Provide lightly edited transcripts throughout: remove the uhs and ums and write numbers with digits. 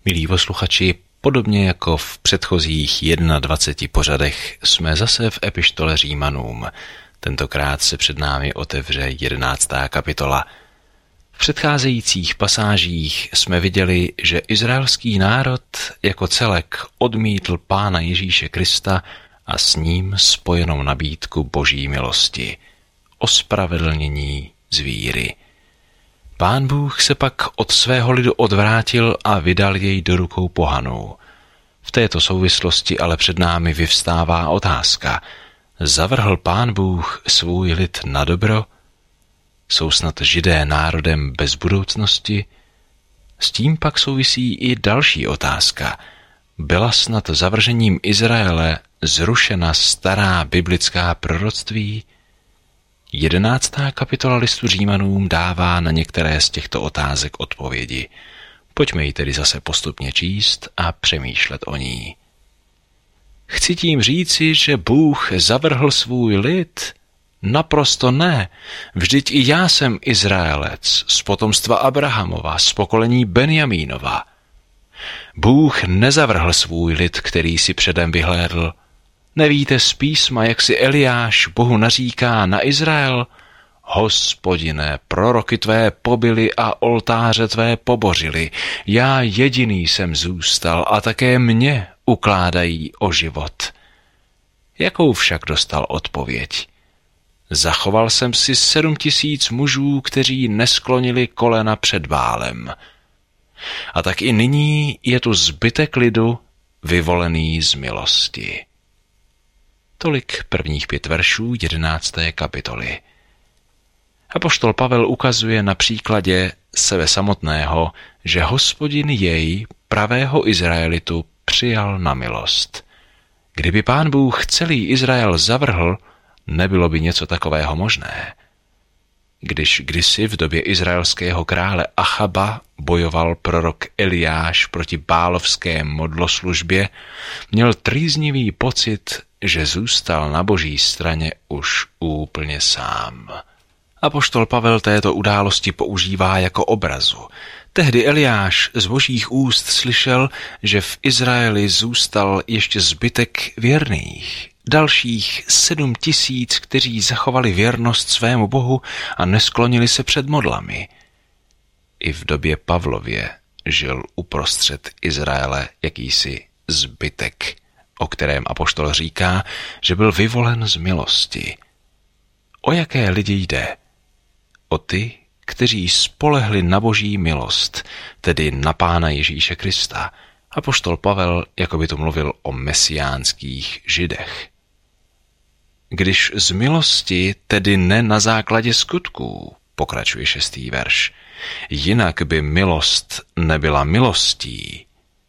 Milí posluchači, podobně jako v předchozích 21 pořadech jsme zase v epištole Římanům. Tentokrát se před námi otevře 11. kapitola. V předcházejících pasážích jsme viděli, že izraelský národ jako celek odmítl Pána Ježíše Krista a s ním spojenou nabídku Boží milosti, ospravedlnění z víry. Pán Bůh se pak od svého lidu odvrátil a vydal jej do rukou pohanů. V této souvislosti ale před námi vyvstává otázka. Zavrhl Pán Bůh svůj lid na dobro? Jsou snad Židé národem bez budoucnosti? S tím pak souvisí i další otázka. Byla snad zavržením Izraele zrušena stará biblická proroctví? 11. kapitola listu Římanům dává na některé z těchto otázek odpovědi. Pojďme ji tedy zase postupně číst a přemýšlet o ní. Chci tím říci, že Bůh zavrhl svůj lid? Naprosto ne. Vždyť i já jsem Izraelec, z potomstva Abrahamova, z pokolení Benjamínova. Bůh nezavrhl svůj lid, který si předem vyhlédl. Nevíte z písma, jak si Eliáš Bohu naříká na Izrael? Hospodine, proroky tvé pobili a oltáře tvé pobořili. Já jediný jsem zůstal a také mě ukládají o život. Jakou však dostal odpověď? Zachoval jsem si 7 000 mužů, kteří nesklonili kolena před Bálem. A tak i nyní je tu zbytek lidu vyvolený z milosti. Tolik prvních 5 veršů 11. kapitoly. Apoštol Pavel ukazuje na příkladě sebe samotného, že Hospodin jej, pravého Izraelitu, přijal na milost. Kdyby Pán Bůh celý Izrael zavrhl, nebylo by něco takového možné. Když kdysi v době izraelského krále Achaba bojoval prorok Eliáš proti bálovské modloslužbě, měl trýznivý pocit, že zůstal na Boží straně už úplně sám. Apoštol Pavel této události používá jako obrazu. Tehdy Eliáš z Božích úst slyšel, že v Izraeli zůstal ještě zbytek věrných. Dalších 7 000, kteří zachovali věrnost svému Bohu a nesklonili se před modlami. I v době Pavlově žil uprostřed Izraele jakýsi zbytek, o kterém apoštol říká, že byl vyvolen z milosti. O jaké lidi jde? O ty, kteří spolehli na Boží milost, tedy na Pána Ježíše Krista. Apoštol Pavel jako by tu mluvil o mesiánských Židech. Když z milosti, tedy ne na základě skutků, pokračuje 6. verš, jinak by milost nebyla milostí.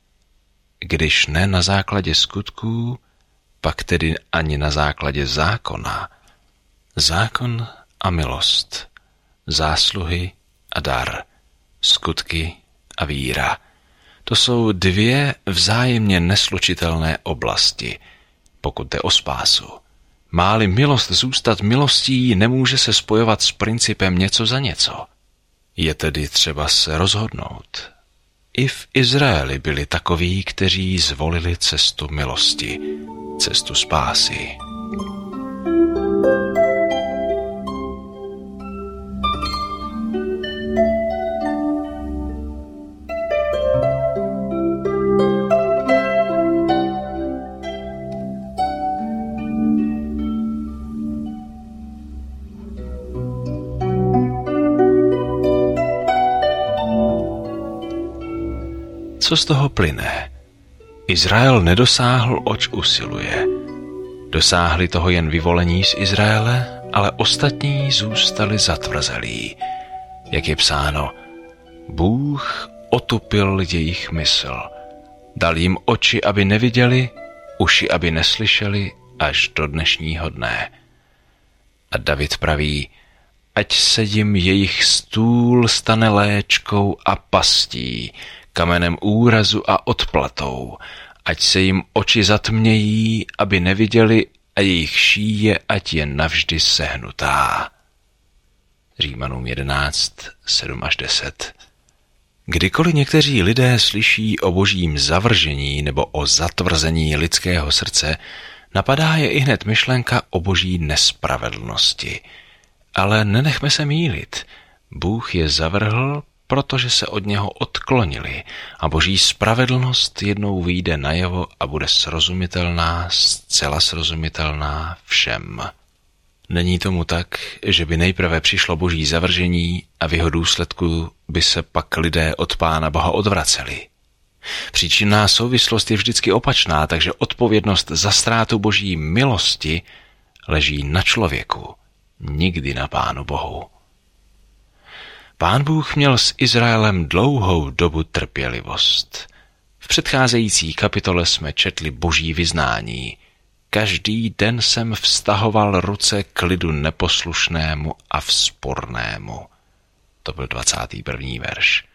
Když ne na základě skutků, pak tedy ani na základě zákona. Zákon a milost, zásluhy a dar, skutky a víra. To jsou 2 vzájemně neslučitelné oblasti, pokud jde o spásu. Má-li milost zůstat milostí, nemůže se spojovat s principem něco za něco. Je tedy třeba se rozhodnout. I v Izraeli byli takoví, kteří zvolili cestu milosti, cestu spásy. Co z toho plyne? Izrael nedosáhl, oč usiluje. Dosáhli toho jen vyvolení z Izraele, ale ostatní zůstali zatvrzelí. Jak je psáno, Bůh otupil jejich mysl. Dal jim oči, aby neviděli, uši, aby neslyšeli, až do dnešního dne. A David praví, ať se jim jejich stůl stane léčkou a pastí, kamenem úrazu a odplatou, ať se jim oči zatmějí, aby neviděli, a jejich šíje ať je navždy sehnutá. Římanům 11, 7 až 10. Kdykoliv někteří lidé slyší o božím zavržení nebo o zatvrzení lidského srdce, napadá je ihned myšlenka o boží nespravedlnosti. Ale nenechme se mýlit. Bůh je zavrhl, protože se od něho odklonili a boží spravedlnost jednou vyjde najevo a bude srozumitelná, zcela srozumitelná všem. Není tomu tak, že by nejprve přišlo boží zavržení a v jeho důsledku by se pak lidé od Pána Boha odvraceli. Příčinná souvislost je vždycky opačná, takže odpovědnost za ztrátu boží milosti leží na člověku, nikdy na Pánu Bohu. Pán Bůh měl s Izraelem dlouhou dobu trpělivost. V předcházející kapitole jsme četli boží vyznání. Každý den jsem vztahoval ruce k lidu neposlušnému a vzpornému. To byl 21. verš.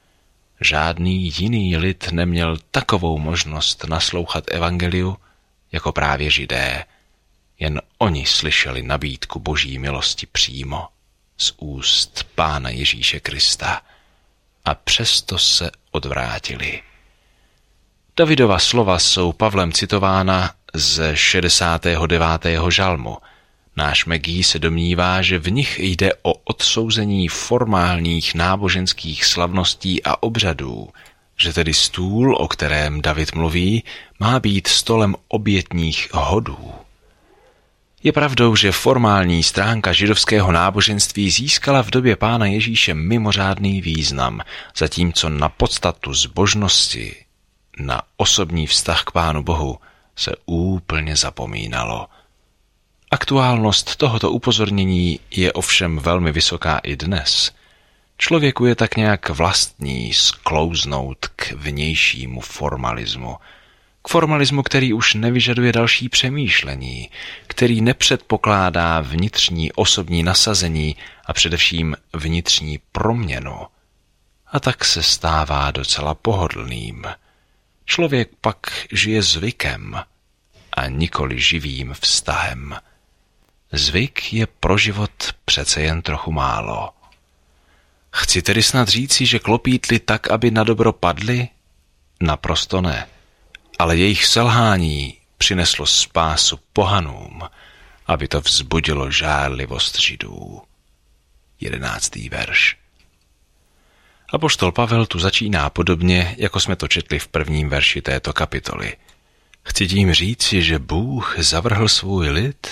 Žádný jiný lid neměl takovou možnost naslouchat evangeliu, jako právě Židé. Jen oni slyšeli nabídku boží milosti přímo z úst Pána Ježíše Krista a přesto se odvrátili. Davidova slova jsou Pavlem citována ze 69. žalmu. Náš Megí se domnívá, že v nich jde o odsouzení formálních náboženských slavností a obřadů, že tedy stůl, o kterém David mluví, má být stolem obětních hodů. Je pravdou, že formální stránka židovského náboženství získala v době Pána Ježíše mimořádný význam, zatímco na podstatu zbožnosti, na osobní vztah k Pánu Bohu se úplně zapomínalo. Aktuálnost tohoto upozornění je ovšem velmi vysoká i dnes. Člověku je tak nějak vlastní sklouznout k vnějšímu formalismu. K formalismu, který už nevyžaduje další přemýšlení, který nepředpokládá vnitřní osobní nasazení a především vnitřní proměnu. A tak se stává docela pohodlným. Člověk pak žije zvykem a nikoli živým vztahem. Zvyk je pro život přece jen trochu málo. Chci tedy snad říci, že klopítli tak, aby na dobro padli? Naprosto ne. Ale jejich selhání přineslo spásu pohanům, aby to vzbudilo žárlivost Židů. 11. verš. Apoštol Pavel tu začíná podobně, jako jsme to četli v prvním verši této kapitoly. Chci tím říci, že Bůh zavrhl svůj lid?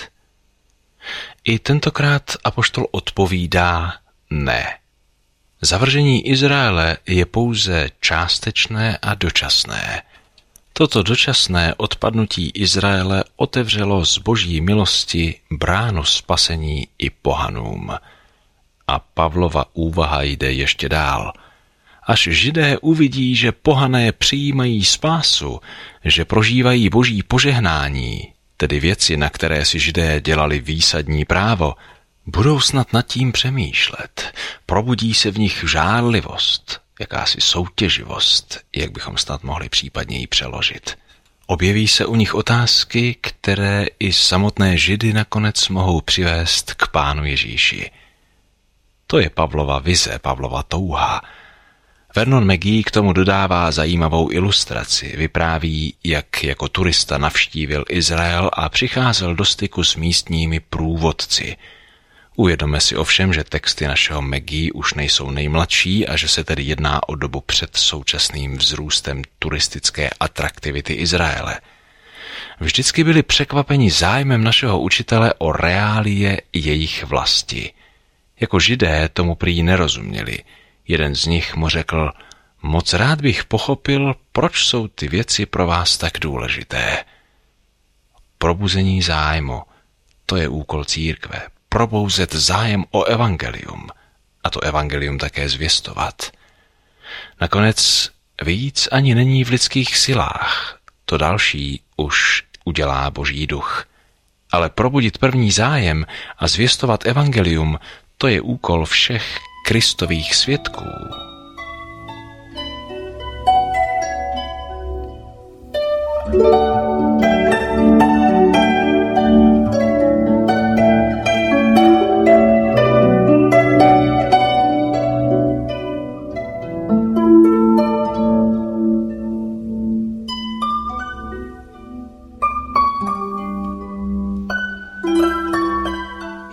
I tentokrát apoštol odpovídá ne. Zavržení Izraele je pouze částečné a dočasné. Toto dočasné odpadnutí Izraele otevřelo z boží milosti bránu spasení i pohanům. A Pavlova úvaha jde ještě dál. Až Židé uvidí, že pohané přijímají spásu, že prožívají boží požehnání, tedy věci, na které si Židé dělali výsadní právo, budou snad nad tím přemýšlet. Probudí se v nich žárlivost, jakási soutěživost, jak bychom snad mohli případně ji přeložit. Objeví se u nich otázky, které i samotné Židy nakonec mohou přivést k Pánu Ježíši. To je Pavlova vize, Pavlova touha. Vernon McGee k tomu dodává zajímavou ilustraci. Vypráví, jak jako turista navštívil Izrael a přicházel do styku s místními průvodci. Uvědomme si ovšem, že texty našeho McGee už nejsou nejmladší a že se tedy jedná o dobu před současným vzrůstem turistické atraktivity Izraele. Vždycky byli překvapeni zájmem našeho učitele o reálie jejich vlasti. Jako Židé tomu prý nerozuměli. Jeden z nich mu řekl, moc rád bych pochopil, proč jsou ty věci pro vás tak důležité. Probuzení zájmu, to je úkol církve. Probouzet zájem o evangelium a to evangelium také zvěstovat. Nakonec víc ani není v lidských silách, to další už udělá Boží duch. Ale probudit první zájem a zvěstovat evangelium, to je úkol všech Kristových svědků.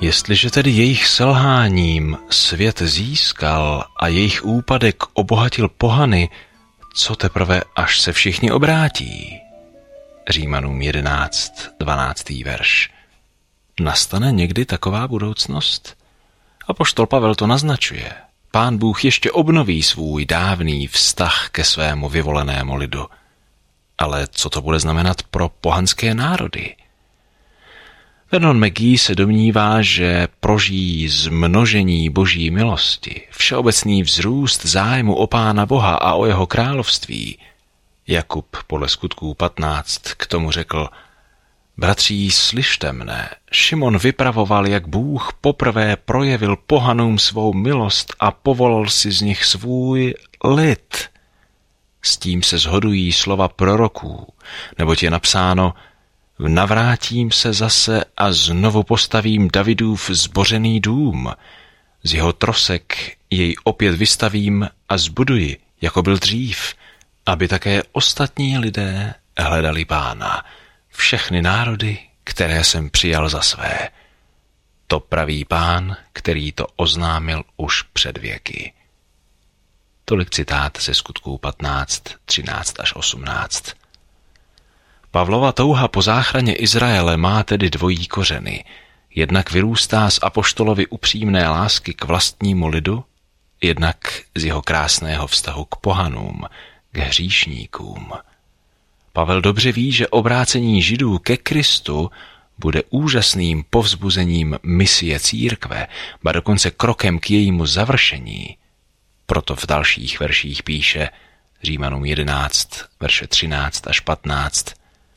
Jestliže tedy jejich selháním svět získal a jejich úpadek obohatil pohany, co teprve, až se všichni obrátí? Římanům 11, 12. verš. Nastane někdy taková budoucnost? Apoštol Pavel to naznačuje. Pán Bůh ještě obnoví svůj dávný vztah ke svému vyvolenému lidu. Ale co to bude znamenat pro pohanské národy? Vernon McGee se domnívá, že prožijí zmnožení boží milosti, všeobecný vzrůst zájmu o Pána Boha a o jeho království. Jakub podle Skutků 15 k tomu řekl: Bratří, slyšte mne, Šimon vypravoval, jak Bůh poprvé projevil pohanům svou milost a povolal si z nich svůj lid. S tím se shodují slova proroků, neboť je napsáno: Navrátím se zase a znovu postavím Davidův zbořený dům. Z jeho trosek jej opět vystavím a zbuduji, jako byl dřív, aby také ostatní lidé hledali Pána, všechny národy, které jsem přijal za své. To praví Pán, který to oznámil už před věky. Tolik citát ze Skutků 15, 13 až 18. Pavlova touha po záchraně Izraele má tedy dvojí kořeny. Jednak vyrůstá z apoštolovy upřímné lásky k vlastnímu lidu, jednak z jeho krásného vztahu k pohanům, k hříšníkům. Pavel dobře ví, že obrácení Židů ke Kristu bude úžasným povzbuzením misie církve, ba dokonce krokem k jejímu završení. Proto v dalších verších píše, Římanům 11, verše 13 až 15,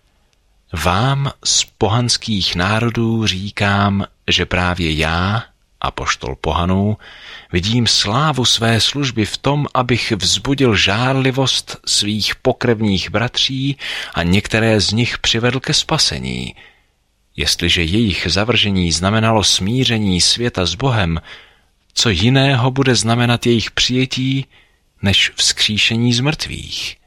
Vám z pohanských národů říkám, že právě já, apoštol pohanů, vidím slávu své služby v tom, abych vzbudil žárlivost svých pokrevních bratří a některé z nich přivedl ke spasení. Jestliže jejich zavržení znamenalo smíření světa s Bohem, co jiného bude znamenat jejich přijetí, než vzkříšení z mrtvých?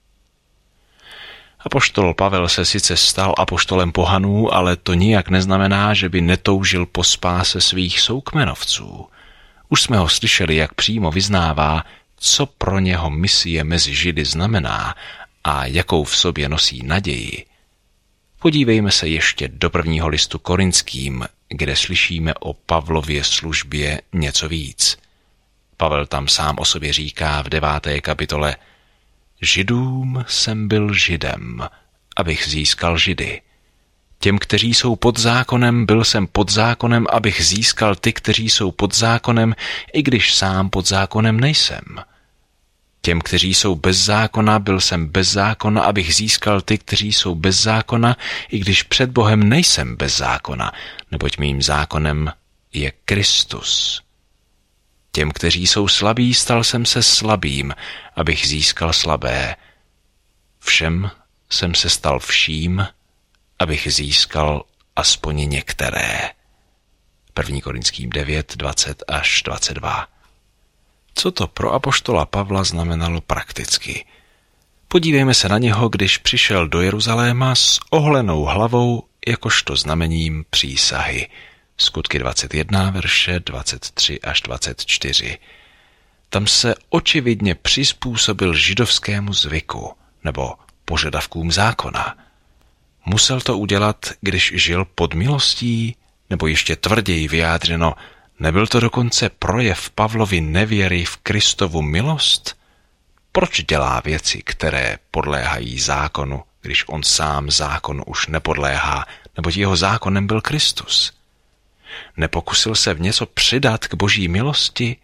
Apoštol Pavel se sice stal apoštolem pohanů, ale to nijak neznamená, že by netoužil po spáse svých soukmenovců. Už jsme ho slyšeli, jak přímo vyznává, co pro něho misie mezi Židy znamená a jakou v sobě nosí naději. Podívejme se ještě do 1. listu Korinským, kde slyšíme o Pavlově službě něco víc. Pavel tam sám o sobě říká v 9. kapitole: Židům jsem byl Židem, abych získal Židy. Těm, kteří jsou pod zákonem, byl jsem pod zákonem, abych získal ty, kteří jsou pod zákonem, i když sám pod zákonem nejsem. Těm, kteří jsou bez zákona, byl jsem bez zákona, abych získal ty, kteří jsou bez zákona, i když před Bohem nejsem bez zákona, neboť mým zákonem je Kristus. Těm, kteří jsou slabí, stal jsem se slabým, abych získal slabé. Všem jsem se stal vším, abych získal aspoň některé. 1. Korinským 9, 20 až 22. Co to pro apoštola Pavla znamenalo prakticky? Podívejme se na něho, když přišel do Jeruzaléma s oholenou hlavou jakožto znamením přísahy. Skutky 21, verše 23 až 24. Tam se očividně přizpůsobil židovskému zvyku nebo požadavkům zákona. Musel to udělat, když žil pod milostí, nebo ještě tvrději vyjádřeno, nebyl to dokonce projev Pavlovy nevěry v Kristovu milost? Proč dělá věci, které podléhají zákonu, když on sám zákonu už nepodléhá, neboť jeho zákonem byl Kristus? Nepokusil se v něco přidat k boží milosti?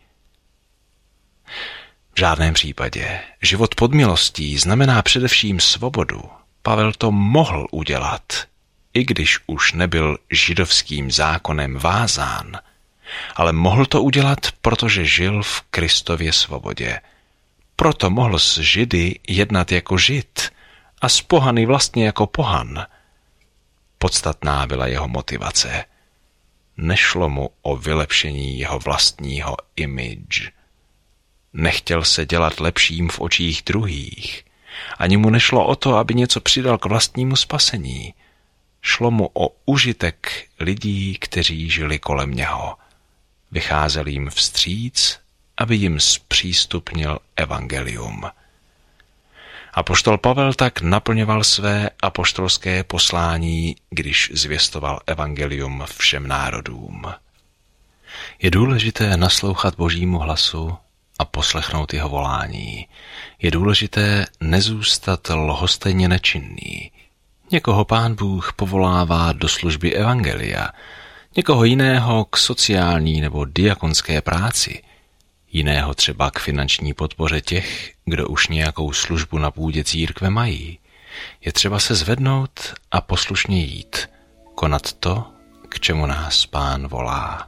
V žádném případě. Život pod milostí znamená především svobodu. Pavel to mohl udělat, i když už nebyl židovským zákonem vázán, ale mohl to udělat, protože žil v Kristově svobodě. Proto mohl s Židy jednat jako Žid a s pohany vlastně jako pohan. Podstatná byla jeho motivace. Nešlo mu o vylepšení jeho vlastního image. Nechtěl se dělat lepším v očích druhých. Ani mu nešlo o to, aby něco přidal k vlastnímu spasení. Šlo mu o užitek lidí, kteří žili kolem něho. Vycházel jim vstříc, aby jim zpřístupnil evangelium. Apoštol Pavel tak naplňoval své apoštolské poslání, když zvěstoval evangelium všem národům. Je důležité naslouchat Božímu hlasu a poslechnout jeho volání. Je důležité nezůstat lhostejně nečinný. Někoho Pán Bůh povolává do služby evangelia, někoho jiného k sociální nebo diakonské práci, jiného třeba k finanční podpoře těch, kdo už nějakou službu na půdě církve mají. Je třeba se zvednout a poslušně jít, konat to, k čemu nás Pán volá.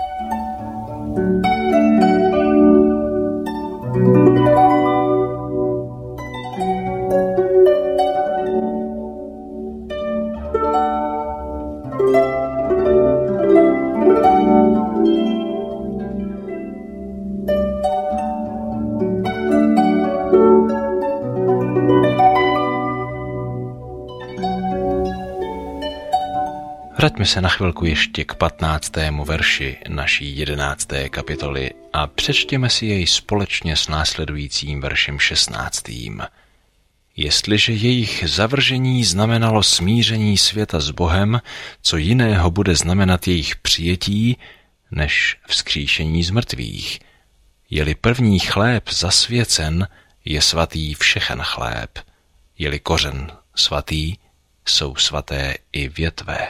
Vraťme se na chvilku ještě k 15. verši naší 11. kapitoly a přečtěme si jej společně s následujícím veršem 16. Jestliže jejich zavržení znamenalo smíření světa s Bohem, co jiného bude znamenat jejich přijetí, než vzkříšení z mrtvých? Je-li první chléb zasvěcen, je svatý všechen chléb. Je-li kořen svatý, jsou svaté i větve.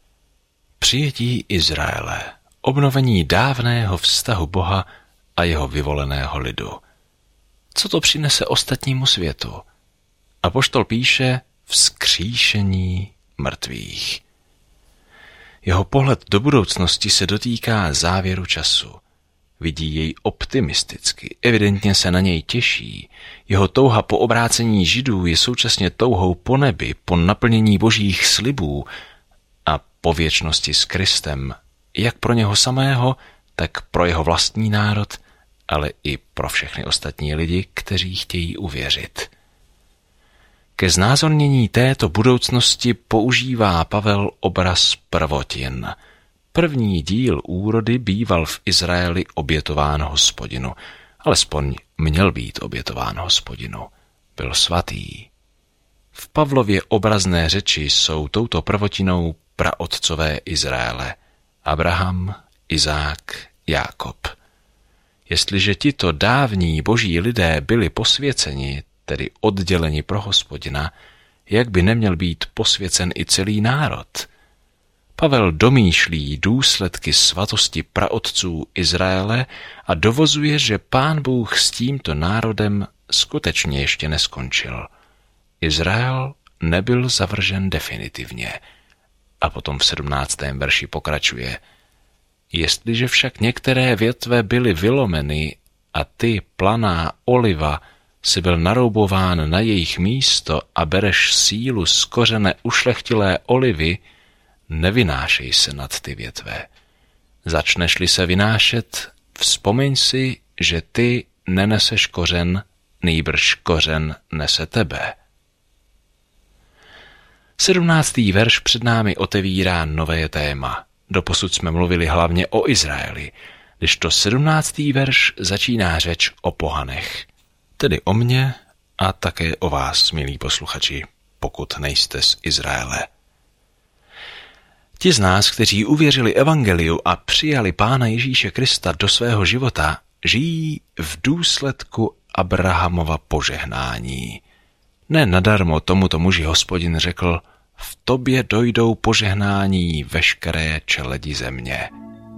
Přijetí Izraele, obnovení dávného vztahu Boha a jeho vyvoleného lidu. Co to přinese ostatnímu světu? Apoštol píše vzkříšení mrtvých. Jeho pohled do budoucnosti se dotýká závěru času. Vidí jej optimisticky, evidentně se na něj těší. Jeho touha po obrácení Židů je současně touhou po nebi, po naplnění božích slibů a po věčnosti s Kristem, jak pro něho samého, tak pro jeho vlastní národ, ale i pro všechny ostatní lidi, kteří chtějí uvěřit. Ke znázornění této budoucnosti používá Pavel obraz prvotin. První díl úrody býval v Izraeli obětován Hospodinu, alespoň měl být obětován Hospodinu. Byl svatý. V Pavlově obrazné řeči jsou touto prvotinou praotcové Izraele, Abraham, Izák, Jákob. Jestliže tito dávní boží lidé byli posvěceni, tedy odděleni pro Hospodina, jak by neměl být posvěcen i celý národ? Pavel domýšlí důsledky svatosti praotců Izraele a dovozuje, že Pán Bůh s tímto národem skutečně ještě neskončil. Izrael nebyl zavržen definitivně. A potom v 17. verši pokračuje. Jestliže však některé větve byly vylomeny a ty, planá oliva, si byl naroubován na jejich místo a bereš sílu z kořene ušlechtilé olivy, nevynášej se nad ty větve. Začneš-li se vynášet, vzpomeň si, že ty neneseš kořen, nýbrž kořen nese tebe. 17. verš před námi otevírá nové téma. Doposud jsme mluvili hlavně o Izraeli, kdežto 17. verš začíná řeč o pohanech, tedy o mně a také o vás, milí posluchači, pokud nejste z Izraele. Ti z nás, kteří uvěřili evangeliu a přijali Pána Ježíše Krista do svého života, žijí v důsledku Abrahamova požehnání. Ne nadarmo tomuto muži Hospodin řekl, v tobě dojdou požehnání veškeré čeledi země.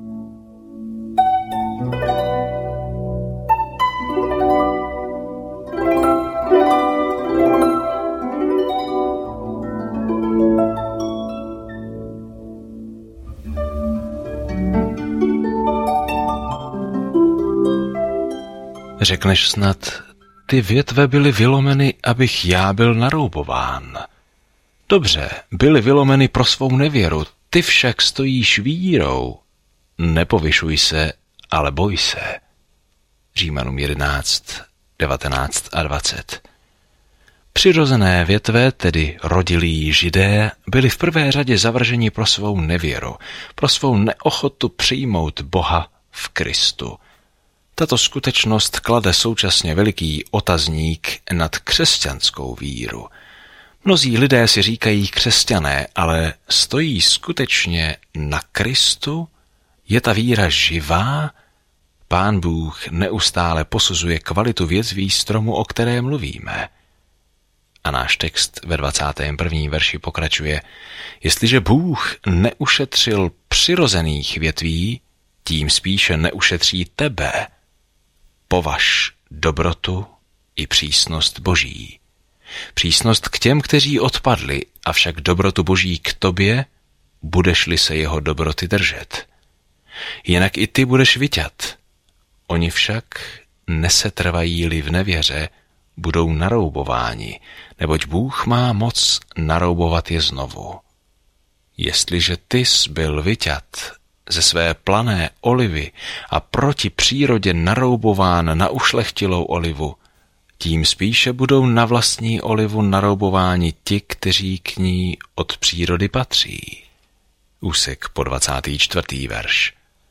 Řekneš snad, ty větve byly vylomeny, abych já byl naroubován. Dobře, byly vylomeny pro svou nevěru, ty však stojíš vírou. Nepovyšuj se, ale boj se. Římanům 11, 19 a 20. Přirozené větve, tedy rodilí Židé, byli v prvé řadě zavrženi pro svou nevěru, pro svou neochotu přijmout Boha v Kristu. Tato skutečnost klade současně veliký otazník nad křesťanskou víru. Mnozí lidé si říkají křesťané, ale stojí skutečně na Kristu? Je ta víra živá? Pán Bůh neustále posuzuje kvalitu větví stromu, o které mluvíme. A náš text ve 21. verši pokračuje: jestliže Bůh neušetřil přirozených větví, tím spíše neušetří tebe. Považ dobrotu i přísnost Boží. Přísnost k těm, kteří odpadli, avšak dobrotu Boží k tobě, budeš-li se jeho dobroty držet. Jinak i ty budeš vyťat. Oni však, nesetrvají-li v nevěře, budou naroubováni, neboť Bůh má moc naroubovat je znovu. Jestliže tys byl vyťat ze své plané olivy a proti přírodě naroubován na ušlechtilou olivu, tím spíše budou na vlastní olivu naroubováni ti, kteří k ní od přírody patří. Úsek po 24. verš.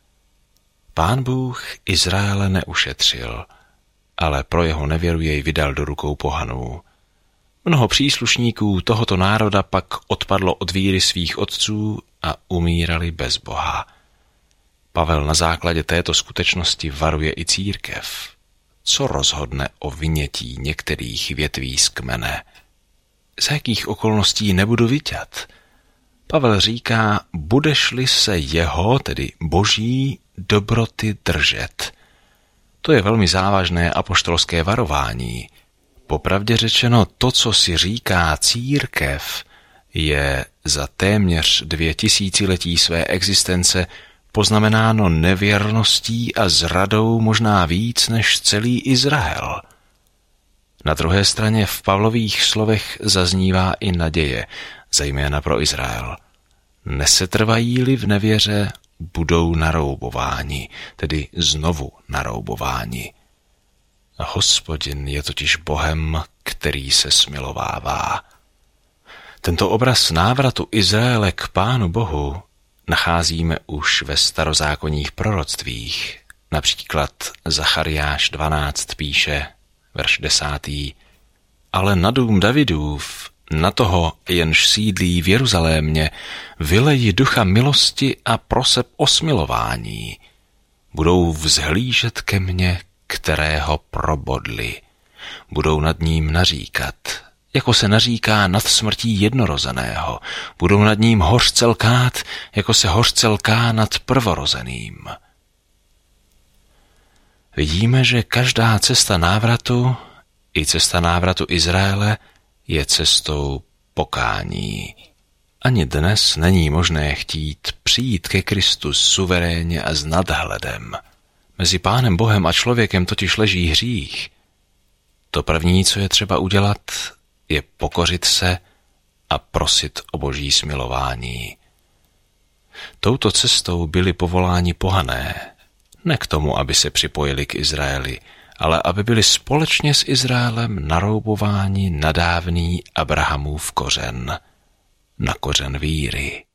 Pán Bůh Izraele neušetřil, ale pro jeho nevěru jej vydal do rukou pohanů. Mnoho příslušníků tohoto národa pak odpadlo od víry svých otců a umírali bez Boha. Pavel na základě této skutečnosti varuje i církev. Co rozhodne o vynětí některých větví z kmene? Za jakých okolností nebudu vyťat? Pavel říká, budeš-li se jeho, tedy Boží, dobroty držet. To je velmi závažné apoštolské varování. Popravdě řečeno, to, co si říká církev, je za téměř 2000 letí své existence poznamenáno nevěrností a zradou možná víc než celý Izrael. Na druhé straně v Pavlových slovech zaznívá i naděje, zejména pro Izrael. Nesetrvají-li v nevěře, budou naroubováni, tedy znovu naroubováni. Hospodin je totiž Bohem, který se smilovává. Tento obraz návratu Izraele k Pánu Bohu nacházíme už ve starozákonních proroctvích. Například Zachariáš 12 píše, verš 10. Ale na dům Davidův, na toho, jenž sídlí v Jeruzalémě, vylejí ducha milosti a proseb o smilování. Budou vzhlížet ke mně, kterého probodli. Budou nad ním naříkat, jako se naříká nad smrtí jednorozeného. Budou nad ním hořce lkát, jako se hořce lká nad prvorozeným. Vidíme, že každá cesta návratu, i cesta návratu Izraele, je cestou pokání. Ani dnes není možné chtít přijít ke Kristu suverénně a s nadhledem. Mezi Pánem Bohem a člověkem totiž leží hřích. To první, co je třeba udělat, je pokořit se a prosit o Boží smilování. Touto cestou byli povoláni pohané, ne k tomu, aby se připojili k Izraeli, ale aby byli společně s Izraelem naroubováni na dávný Abrahamův kořen, na kořen víry.